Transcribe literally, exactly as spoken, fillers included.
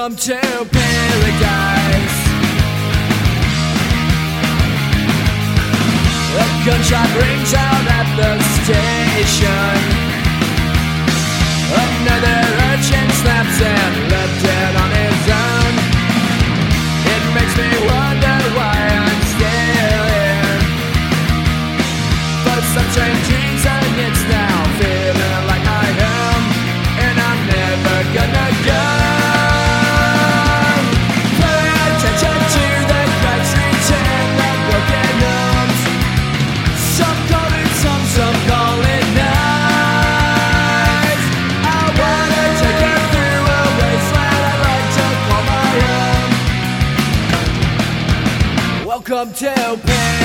Welcome to paradise. A gunshot rings out at the station. Another urchin snaps and left dead on his own. It makes me wonder why I'm still here. For some strange reason it's now feeling like my home, and I'm never gonna go. Pay attention to the cracks, streets and the broken homes. Some call it some, some call it nice. I wanna take you through a wasteland I'd like to call my own. Welcome to paradise.